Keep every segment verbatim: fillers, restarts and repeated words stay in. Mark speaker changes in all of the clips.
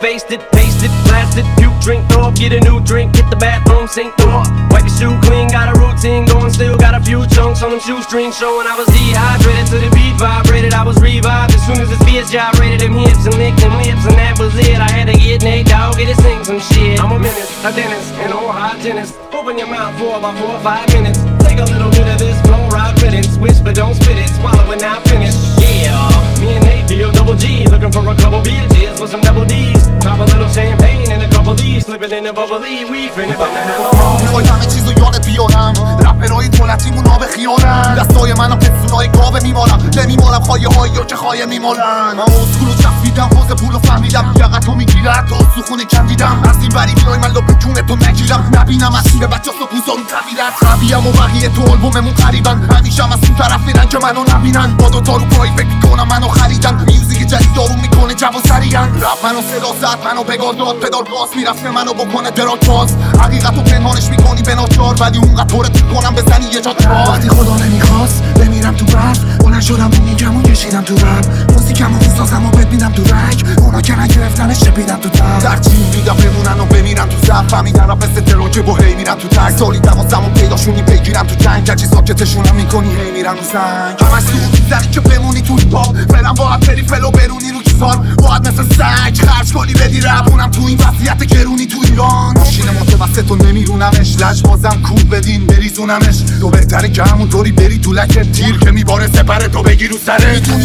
Speaker 1: faced it, pasted, blasted, puke, drink, throw up, get a new drink, hit the bathroom, sink, throw up, wipe your shoe clean, got a routine going, still got a few chunks on them shoestrings showing I was dehydrated to the beat vibrated, I was revived as soon as this bitch gyrated them hips and licked them lips and that was it. I had to get Nate Dogg, get to sing some shit. I'm a menace, a dentist, and all hygienist. Open your mouth for about four or five minutes. Take a little bit of this fluoride riddance. Whisper, don't spit it, swallow it, now finish. Yeah, me and Nate deal double G, looking for a couple bitches with some double D's. Pop a little champagne and a couple D's, slip it in the bubbly. We finna about to have a
Speaker 2: میخوای همه چیزو یادت بیارم رپرهای دولتیمون ها به خیارن دستای منم پستونای گاوه میمارم نمیمارم خواهی هایی که خواهی میمارن من اسکولو چسبیدم فاز پولو فهمیدم یقتو میگیرد تا سخونه کندیدم از این بری بیای من لب جونتو نگیرم نبینم از تیم بچه سا بوزارو تبیرد خبیم و بقیه تو آلبوممون قریبن همیشه هم از اون طرف میرن که منو نبینن با دوتا رو پایی فکر میکنم منو خریدن میوزیک جدید دارو میکنه جب و سریعن رپ منو صدا زد منو بگاه داد پدال باز میرفت منو بکنه دراک باز حقیقتو پنهانش میکنی به ناچار ولی اونقدر طورت میکنم بزنی یه جا تو وقتی خدا نمیخواست بمیرم تو برف بلند شدم و میگم و کشیدم تو رپ موزیکمو میسازم و ببینم تو رک اونا که نگرفتنش چپیدم تو تر درچی میدم بمونن و بمیرن تو زف فهمیدن رپ مثل ترور که با هی میرن تو تک سالی دوازدهم پیداشونی بگیرم تو جنگ هرچی ساکتشونم میکنی هی میرن رو زنگ همش تو میزنی که بمونی تو پاپ برم باید بری فلو برونی رو کیسار باید مثل سگ خرج کنی بدی رپونم تو این وضعیت گرونی تو ایران ماشین متوسط و نمیرونمش لج بازم کوب بدین بریزونمش تو بهتره که همونطوری بری تو لکه تیر که میباره سپره تو بگی رو سره میتونی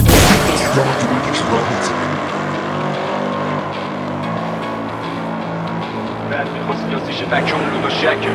Speaker 1: بعد میخواست یاسیش بکن رو با شک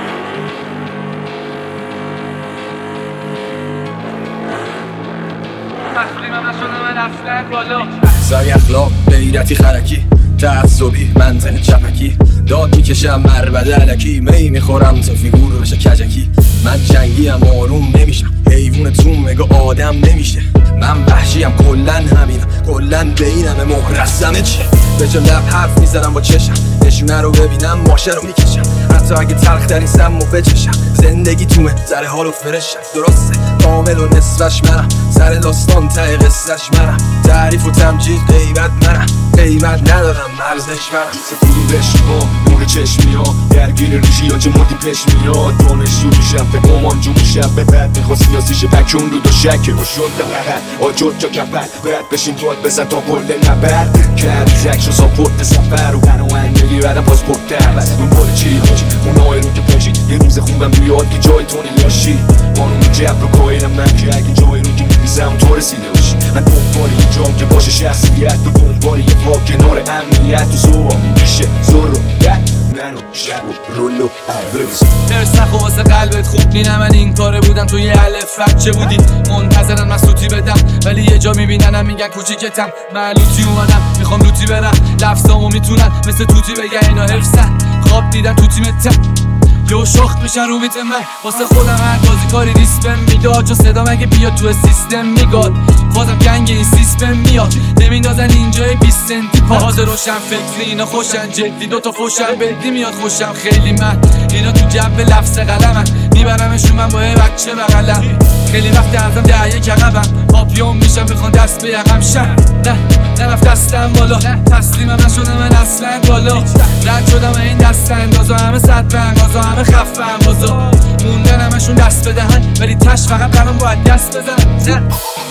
Speaker 1: تسلیمم نشده من اصلا بالا
Speaker 3: سعی اخلاق غیرتی خرکی تعصبی منطق چپکی داد میکشم مربده علکی می میخورم تا فیگور بشه کجکی من جنگیم آروم نمیشم حیوون تو مگه آدم نمیشه من وحشیم کلن همینم کلن بینم محرسمه چه به جا لب حرف میزنم با چشم نشونه رو ببینم ماشه رو میکشم حتی اگه تلخ ترین سم رو بچشم زندگی تومه سر حال و فرشم درسته کامل و نصفش منم سر داستان ته قصهش منم تعریف و تمجید غیبت منم قیمت ندارم مرزش منم
Speaker 4: سفیدی بشما نور چشمی ها درگیر ریشی ها چه مردی پش میاد دانش رو میشم به گمان جو میشم به بعد میخواست سیاسیش بکن رو دو شکه و شد دقیقه آجود جا کپر باید بشین توات بزن تا کل نبرد کرد زکش و ساپورت سفر و بناهن میگیردم پاسپورت دربست اون بال چی هاچی اونای رو که پاشید یه روز خوبم بیاد که جای تو نیاشی قانون جبر رو کایرم من که اگه جای رو که میبیزم تو رسیده باشی من دنبال یه جام که باشه شخصیت و دنبال یه پا کنار امنیت و زوها میشه زور رو گرد منو شب و رول و عرض
Speaker 5: ارسخ و واسه قلبت خوب نینم من این کاره بودم توی الف بچه بودی منتظرن من سوتی بدم ولی یه جا میبیننم میگن کوچیکتم من لوتی اومدم میخوام لوتی برم لفظامو میتونن مثل توتی بگن اینا حفظن خواب دیدن تو تیمتم یو شخت میشن رو میتم من واسه خودم هر بازی کاری ریسپم میداد چون صدا مگه بیاد تو سیستم میگاد بازم گنگ این سیستم میاد نمیندازن اینجای بیست سنتی پاهاز روشن فکری اینا خوشن جدی دوتا فوشن بدی میاد خوشم خیلی من اینا تو جب لفظ قلمن میبرمشون من با یه بچه بغلم خیلی وقت ازم دعیه کقبم پاپیون میشم میخوان دست به یقم شن نه نرفت دستم بالا تسلیمم نشده من اصلا بالا رد شدم این دست اندازا همه صد بنگازا همه خفه بازا موندن همشون دست بدهن ولی تش فقط قرم باید دست بزن